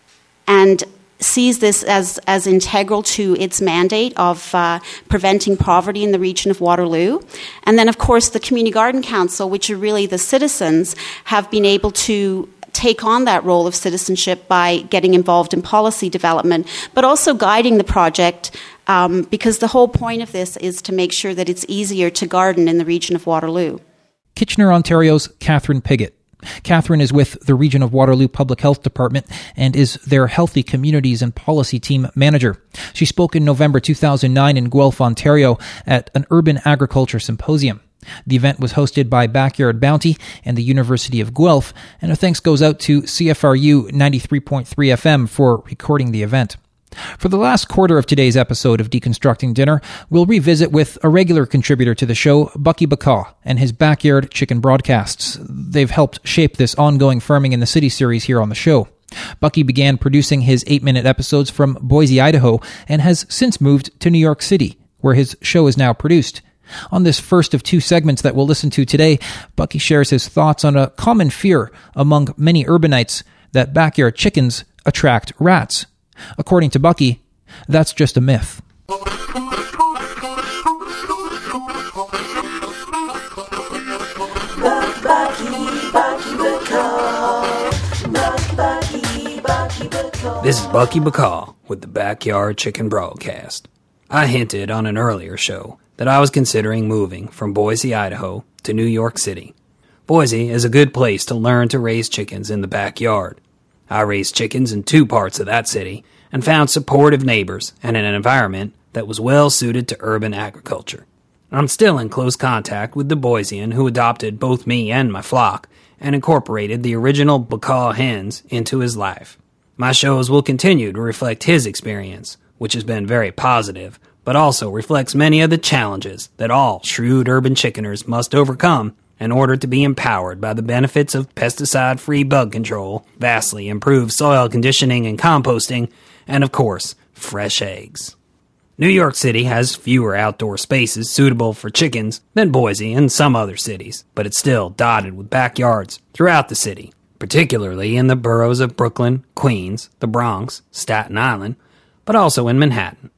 and sees this as integral to its mandate of preventing poverty in the region of Waterloo. And then, of course, the Community Garden Council, which are really the citizens, have been able to take on that role of citizenship by getting involved in policy development, but also guiding the project, because the whole point of this is to make sure that it's easier to garden in the region of Waterloo. Kitchener, Ontario's Catherine Pigott. Catherine is with the Region of Waterloo Public Health Department and is their Healthy Communities and Policy Team Manager. She spoke in November 2009 in Guelph, Ontario at an urban agriculture symposium. The event was hosted by Backyard Bounty and the University of Guelph, and a thanks goes out to CFRU 93.3 FM for recording the event. For the last quarter of today's episode of Deconstructing Dinner, we'll revisit with a regular contributor to the show, Bucky Bacaw, and his Backyard Chicken broadcasts. They've helped shape this ongoing Farming in the City series here on the show. Bucky began producing his 8-minute episodes from Boise, Idaho, and has since moved to New York City, where his show is now produced. On this first of two segments that we'll listen to today, Bucky shares his thoughts on a common fear among many urbanites that backyard chickens attract rats. According to Bucky, that's just a myth. This is Bucky Bacaw with the Backyard Chicken Broadcast. I hinted on an earlier show that I was considering moving from Boise, Idaho to New York City. Boise is a good place to learn to raise chickens in the backyard. I raised chickens in 2 parts of that city and found supportive neighbors and an environment that was well suited to urban agriculture. I'm still in close contact with the Boisean who adopted both me and my flock and incorporated the original Bacaw hens into his life. My shows will continue to reflect his experience, which has been very positive, but also reflects many of the challenges that all shrewd urban chickeners must overcome in order to be empowered by the benefits of pesticide-free bug control, vastly improved soil conditioning and composting, and of course, fresh eggs. New York City has fewer outdoor spaces suitable for chickens than Boise and some other cities, but it's still dotted with backyards throughout the city, particularly in the boroughs of Brooklyn, Queens, the Bronx, Staten Island, but also in Manhattan.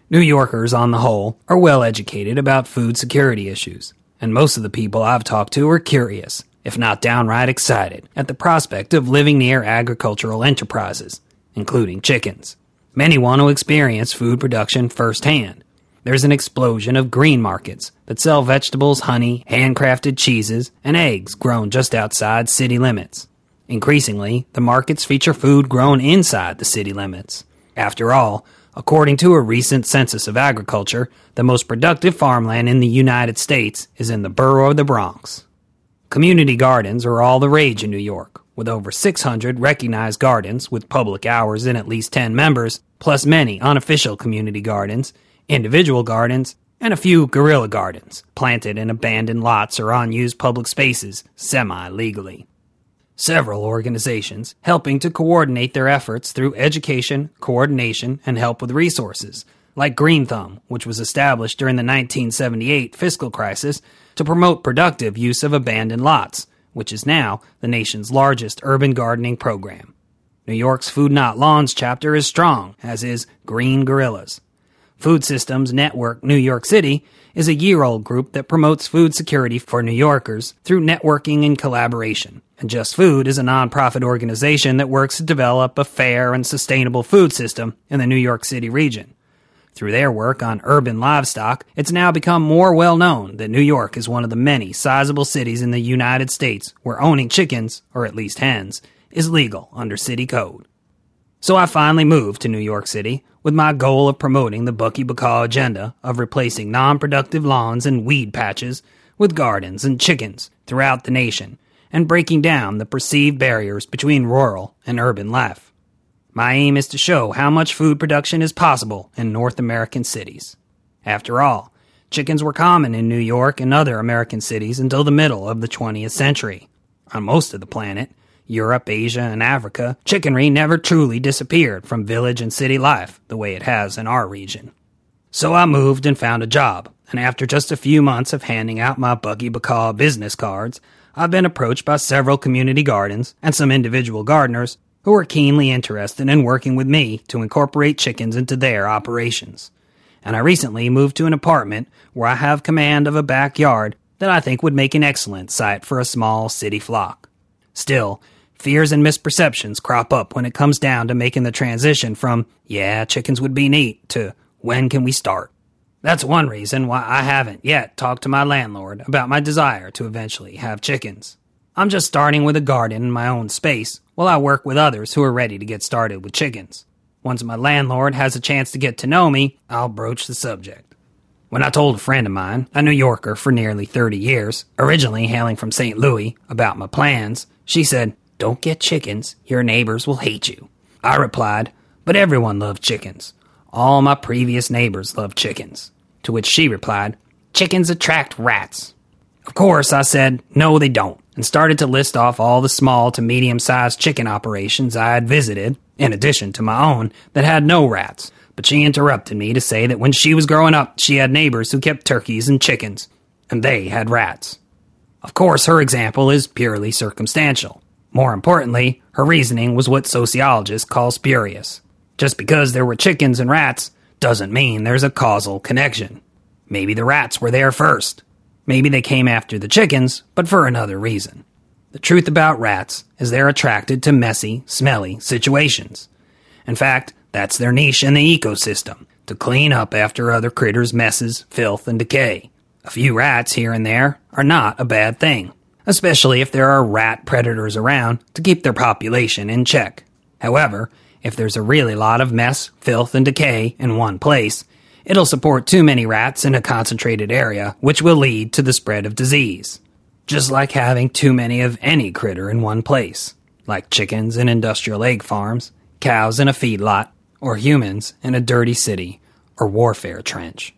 New Yorkers, on the whole, are well educated about food security issues, and most of the people I've talked to are curious, if not downright excited, at the prospect of living near agricultural enterprises, including chickens. Many want to experience food production firsthand. There's an explosion of green markets that sell vegetables, honey, handcrafted cheeses, and eggs grown just outside city limits. Increasingly, the markets feature food grown inside the city limits. After all, according to a recent census of agriculture, the most productive farmland in the United States is in the borough of the Bronx. Community gardens are all the rage in New York, with over 600 recognized gardens with public hours and at least 10 members, plus many unofficial community gardens, individual gardens, and a few guerrilla gardens, planted in abandoned lots or unused public spaces semi-legally. Several organizations helping to coordinate their efforts through education, coordination, and help with resources, like Green Thumb, which was established during the 1978 fiscal crisis to promote productive use of abandoned lots, which is now the nation's largest urban gardening program. New York's Food Not Lawns chapter is strong, as is Green Guerrillas. Food Systems Network New York City is a year-old group that promotes food security for New Yorkers through networking and collaboration. And Just Food is a nonprofit organization that works to develop a fair and sustainable food system in the New York City region. Through their work on urban livestock, it's now become more well known that New York is one of the many sizable cities in the United States where owning chickens, or at least hens, is legal under city code. So I finally moved to New York City with my goal of promoting the Bucky Bacaw agenda of replacing non-productive lawns and weed patches with gardens and chickens throughout the nation, and breaking down the perceived barriers between rural and urban life. My aim is to show how much food production is possible in North American cities. After all, chickens were common in New York and other American cities until the middle of the 20th century. On most of the planet, Europe, Asia, and Africa, chickenry never truly disappeared from village and city life the way it has in our region. So I moved and found a job, and after just a few months of handing out my Bucky Bacaw business cards, I've been approached by several community gardens and some individual gardeners who are keenly interested in working with me to incorporate chickens into their operations. And I recently moved to an apartment where I have command of a backyard that I think would make an excellent site for a small city flock. Still, fears and misperceptions crop up when it comes down to making the transition from, yeah, chickens would be neat, to when can we start? That's one reason why I haven't yet talked to my landlord about my desire to eventually have chickens. I'm just starting with a garden in my own space while I work with others who are ready to get started with chickens. Once my landlord has a chance to get to know me, I'll broach the subject. When I told a friend of mine, a New Yorker for nearly 30 years, originally hailing from St. Louis, about my plans, she said, "Don't get chickens, your neighbors will hate you." I replied, "But everyone loves chickens. All my previous neighbors love chickens." To which she replied, "Chickens attract rats." Of course, I said, "No, they don't," and started to list off all the small to medium-sized chicken operations I had visited, in addition to my own, that had no rats. But she interrupted me to say that when she was growing up, she had neighbors who kept turkeys and chickens, and they had rats. Of course, her example is purely circumstantial. More importantly, her reasoning was what sociologists call spurious. Just because there were chickens and rats doesn't mean there's a causal connection. Maybe the rats were there first. Maybe they came after the chickens, but for another reason. The truth about rats is they're attracted to messy, smelly situations. In fact, that's their niche in the ecosystem, to clean up after other critters' messes, filth, and decay. A few rats here and there are not a bad thing, especially if there are rat predators around to keep their population in check. However, if there's a really lot of mess, filth, and decay in one place, it'll support too many rats in a concentrated area, which will lead to the spread of disease. Just like having too many of any critter in one place, like chickens in industrial egg farms, cows in a feedlot, or humans in a dirty city or warfare trench.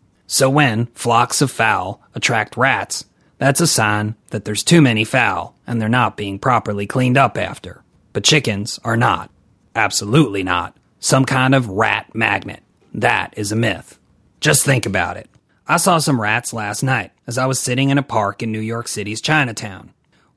So when flocks of fowl attract rats, that's a sign that there's too many fowl and they're not being properly cleaned up after. But chickens are not. Absolutely not. Some kind of rat magnet. That is a myth. Just think about it. I saw some rats last night as I was sitting in a park in New York City's Chinatown.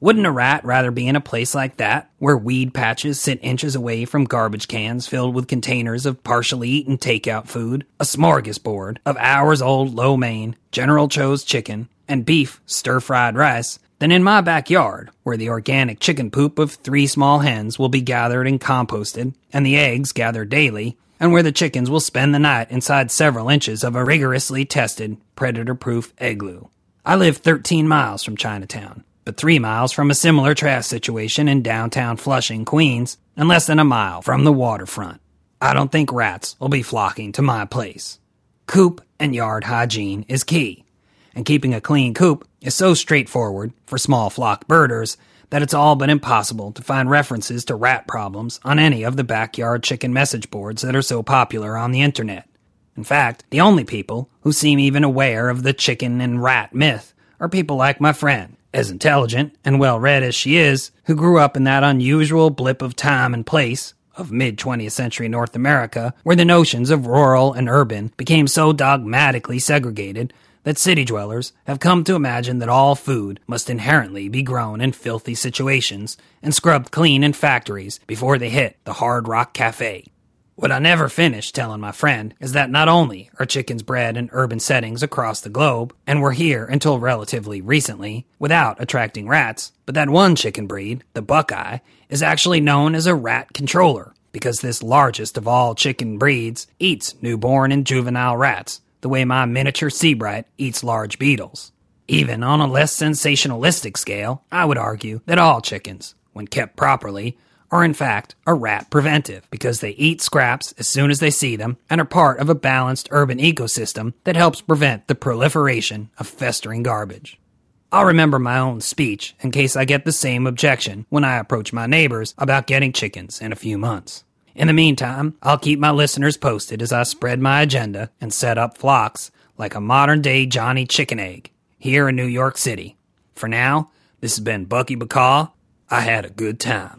Wouldn't a rat rather be in a place like that, where weed patches sit inches away from garbage cans filled with containers of partially eaten takeout food, a smorgasbord of hours-old lo mein, General Tso's chicken, and beef stir-fried rice, than in my backyard, where the organic chicken poop of 3 small hens will be gathered and composted, and the eggs gathered daily, and where the chickens will spend the night inside several inches of a rigorously tested, predator-proof igloo. I live 13 miles from Chinatown, but 3 miles from a similar trash situation in downtown Flushing, Queens, and less than a mile from the waterfront. I don't think rats will be flocking to my place. Coop and yard hygiene is key, and keeping a clean coop is so straightforward for small flock birders that it's all but impossible to find references to rat problems on any of the backyard chicken message boards that are so popular on the internet. In fact, the only people who seem even aware of the chicken and rat myth are people like my friend, as intelligent and well-read as she is, who grew up in that unusual blip of time and place of mid-20th century North America, where the notions of rural and urban became so dogmatically segregated that city dwellers have come to imagine that all food must inherently be grown in filthy situations and scrubbed clean in factories before they hit the Hard Rock Cafe. What I never finished telling my friend is that not only are chickens bred in urban settings across the globe, and were here until relatively recently, without attracting rats, but that one chicken breed, the Buckeye, is actually known as a rat controller, because this largest of all chicken breeds eats newborn and juvenile rats, the way my miniature Seabright eats large beetles. Even on a less sensationalistic scale, I would argue that all chickens, when kept properly, are in fact a rat preventive, because they eat scraps as soon as they see them and are part of a balanced urban ecosystem that helps prevent the proliferation of festering garbage. I'll remember my own speech in case I get the same objection when I approach my neighbors about getting chickens in a few months. In the meantime, I'll keep my listeners posted as I spread my agenda and set up flocks like a modern-day Johnny Chicken Egg here in New York City. For now, this has been Bucky Bacaw. I had a good time.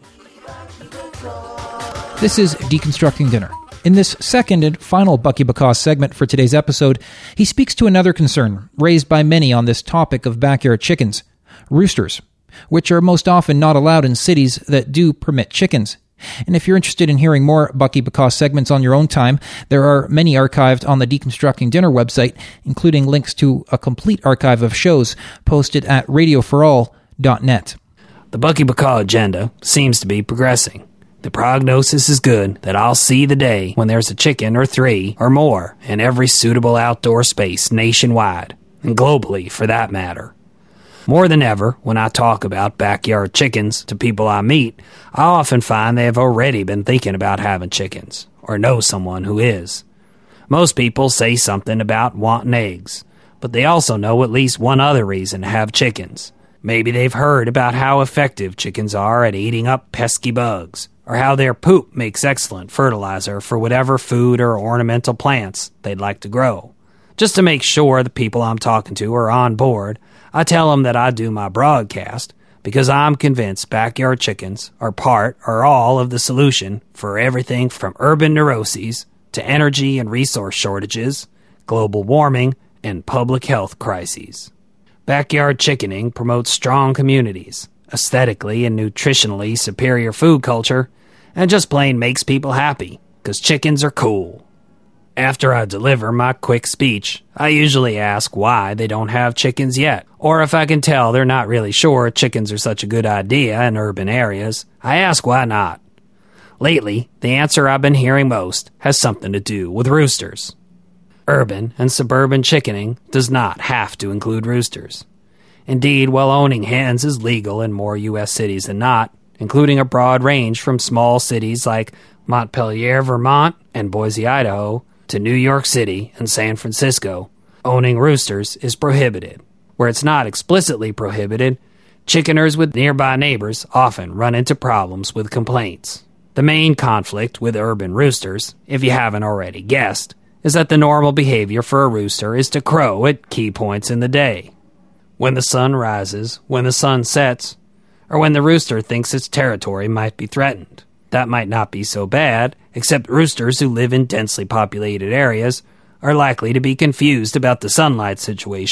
This is Deconstructing Dinner. In this second and final Bucky Bacaw segment for today's episode, he speaks to another concern raised by many on this topic of backyard chickens, roosters, which are most often not allowed in cities that do permit chickens. And if you're interested in hearing more Bucky Bacaw segments on your own time, there are many archived on the Deconstructing Dinner website, including links to a complete archive of shows posted at radioforall.net. The Bucky Bacaw agenda seems to be progressing. The prognosis is good that I'll see the day when there's a chicken or 3 or more in every suitable outdoor space nationwide, and globally for that matter. More than ever, when I talk about backyard chickens to people I meet, I often find they have already been thinking about having chickens, or know someone who is. Most people say something about wanting eggs, but they also know at least one other reason to have chickens. Maybe they've heard about how effective chickens are at eating up pesky bugs, or how their poop makes excellent fertilizer for whatever food or ornamental plants they'd like to grow. Just to make sure the people I'm talking to are on board, I tell them that I do my broadcast because I'm convinced backyard chickens are part or all of the solution for everything from urban neuroses to energy and resource shortages, global warming, and public health crises. Backyard chickening promotes strong communities, aesthetically and nutritionally superior food culture, and just plain makes people happy, because chickens are cool. After I deliver my quick speech, I usually ask why they don't have chickens yet, or if I can tell they're not really sure chickens are such a good idea in urban areas, I ask why not. Lately, the answer I've been hearing most has something to do with roosters. Urban and suburban chickening does not have to include roosters. Indeed, while owning hens is legal in more U.S. cities than not, including a broad range from small cities like Montpelier, Vermont, and Boise, Idaho, to New York City and San Francisco, owning roosters is prohibited. Where it's not explicitly prohibited, chickeners with nearby neighbors often run into problems with complaints. The main conflict with urban roosters, if you haven't already guessed, is that the normal behavior for a rooster is to crow at key points in the day. When the sun rises, when the sun sets, or when the rooster thinks its territory might be threatened. That might not be so bad, except roosters who live in densely populated areas are likely to be confused about the sunlight situation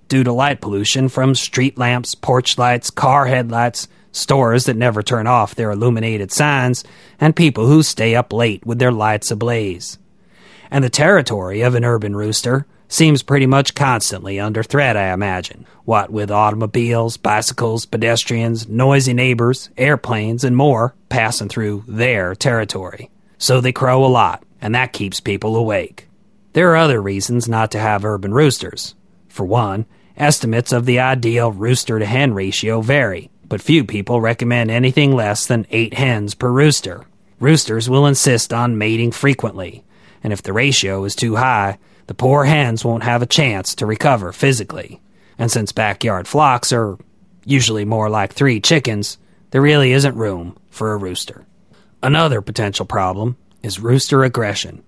due to light pollution from street lamps, porch lights, car headlights, stores that never turn off their illuminated signs, and people who stay up late with their lights ablaze. And the territory of an urban rooster seems pretty much constantly under threat, I imagine, what with automobiles, bicycles, pedestrians, noisy neighbors, airplanes, and more passing through their territory. So they crow a lot, and that keeps people awake. There are other reasons not to have urban roosters. For one, estimates of the ideal rooster-to-hen ratio vary, but few people recommend anything less than 8 hens per rooster. Roosters will insist on mating frequently, and if the ratio is too high, the poor hens won't have a chance to recover physically. And since backyard flocks are usually more like 3 chickens, there really isn't room for a rooster. Another potential problem is rooster aggression.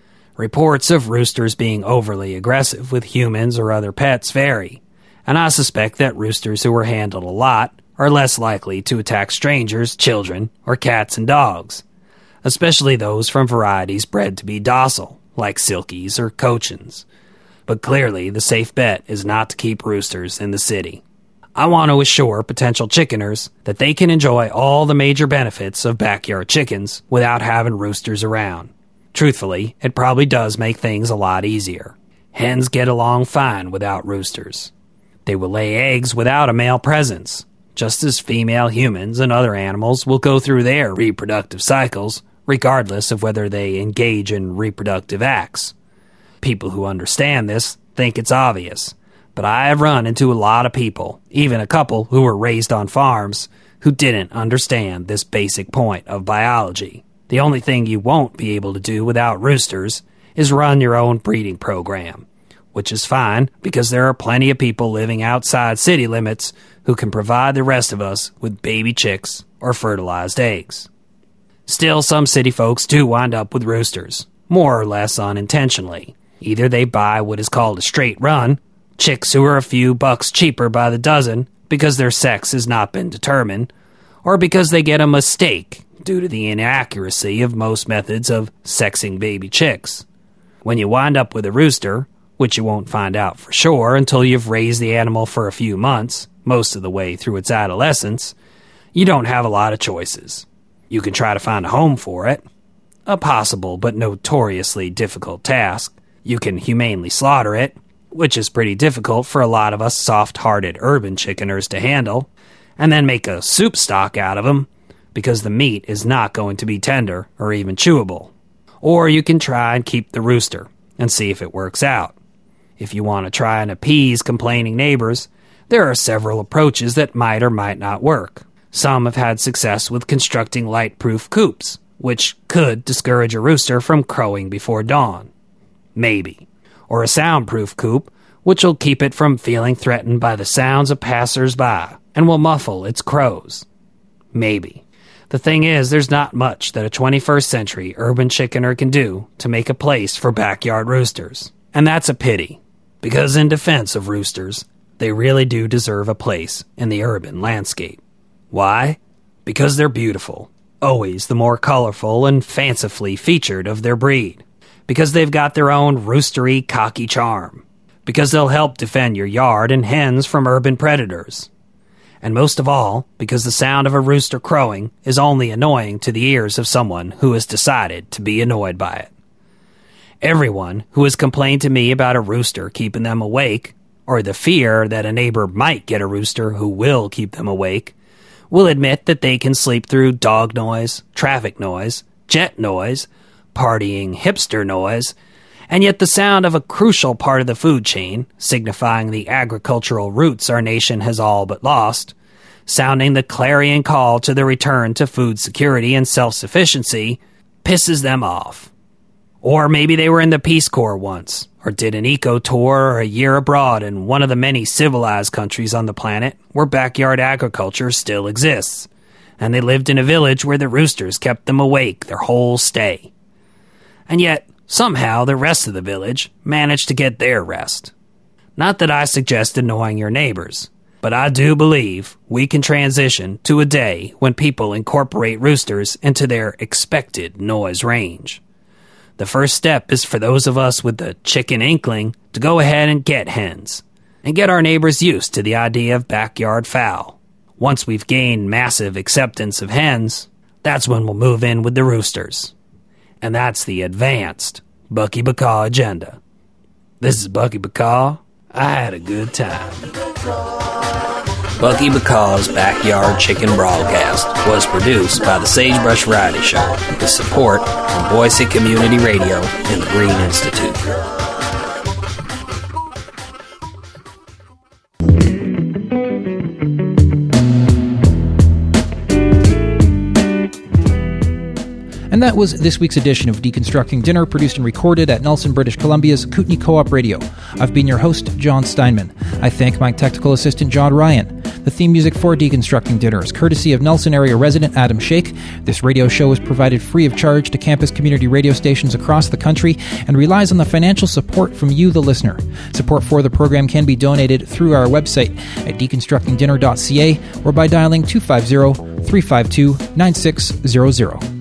Reports of roosters being overly aggressive with humans or other pets vary, and I suspect that roosters who are handled a lot are less likely to attack strangers, children, or cats and dogs, especially those from varieties bred to be docile, like Silkies or Cochins. But clearly, the safe bet is not to keep roosters in the city. I want to assure potential chickeners that they can enjoy all the major benefits of backyard chickens without having roosters around. Truthfully, it probably does make things a lot easier. Hens get along fine without roosters. They will lay eggs without a male presence, just as female humans and other animals will go through their reproductive cycles, regardless of whether they engage in reproductive acts. People who understand this think it's obvious, but I have run into a lot of people, even a couple who were raised on farms, who didn't understand this basic point of biology. The only thing you won't be able to do without roosters is run your own breeding program, which is fine because there are plenty of people living outside city limits who can provide the rest of us with baby chicks or fertilized eggs. Still, some city folks do wind up with roosters, more or less unintentionally. Either they buy what is called a straight run, chicks who are a few bucks cheaper by the dozen because their sex has not been determined, or because they get a mistake due to the inaccuracy of most methods of sexing baby chicks. When you wind up with a rooster, which you won't find out for sure until you've raised the animal for a few months, most of the way through its adolescence, you don't have a lot of choices. You can try to find a home for it, a possible but notoriously difficult task. You can humanely slaughter it, which is pretty difficult for a lot of us soft-hearted urban chickeners to handle, and then make a soup stock out of them, because the meat is not going to be tender or even chewable. Or you can try and keep the rooster and see if it works out. If you want to try and appease complaining neighbors, there are several approaches that might or might not work. Some have had success with constructing light-proof coops, which could discourage a rooster from crowing before dawn. Maybe. Or a soundproof coop, which will keep it from feeling threatened by the sounds of passers-by and will muffle its crows. Maybe. The thing is, there's not much that a 21st century urban chickener can do to make a place for backyard roosters. And that's a pity, because in defense of roosters, they really do deserve a place in the urban landscape. Why? Because they're beautiful, always the more colorful and fancifully featured of their breed. Because they've got their own roostery, cocky charm. Because they'll help defend your yard and hens from urban predators. And most of all, because the sound of a rooster crowing is only annoying to the ears of someone who has decided to be annoyed by it. Everyone who has complained to me about a rooster keeping them awake, or the fear that a neighbor might get a rooster who will keep them awake, will admit that they can sleep through dog noise, traffic noise, jet noise, partying hipster noise, and yet the sound of a crucial part of the food chain, signifying the agricultural roots our nation has all but lost, sounding the clarion call to the return to food security and self-sufficiency, pisses them off. Or maybe they were in the Peace Corps once, or did an eco-tour or a year abroad in one of the many civilized countries on the planet where backyard agriculture still exists, and they lived in a village where the roosters kept them awake their whole stay. And yet, somehow the rest of the village managed to get their rest. Not that I suggest annoying your neighbors, but I do believe we can transition to a day when people incorporate roosters into their expected noise range. The first step is for those of us with the chicken inkling to go ahead and get hens. and get our neighbors used to the idea of backyard fowl. Once we've gained massive acceptance of hens, that's when we'll move in with the roosters. And that's the advanced Bucky Bacaw agenda. This is Bucky Bacaw. I had a good time. Bucky Bacaw's Backyard Chicken Broadcast was produced by the Sagebrush Variety Show with support from Boise Community Radio and the Green Institute. And that was this week's edition of Deconstructing Dinner, produced and recorded at Nelson, British Columbia's Kootenai Co-op Radio. I've been your host, John Steinman. I thank my technical assistant, John Ryan. The theme music for Deconstructing Dinner is courtesy of Nelson area resident Adam Shake. This radio show is provided free of charge to campus community radio stations across the country and relies on the financial support from you, the listener. Support for the program can be donated through our website at deconstructingdinner.ca or by dialing 250-352-9600.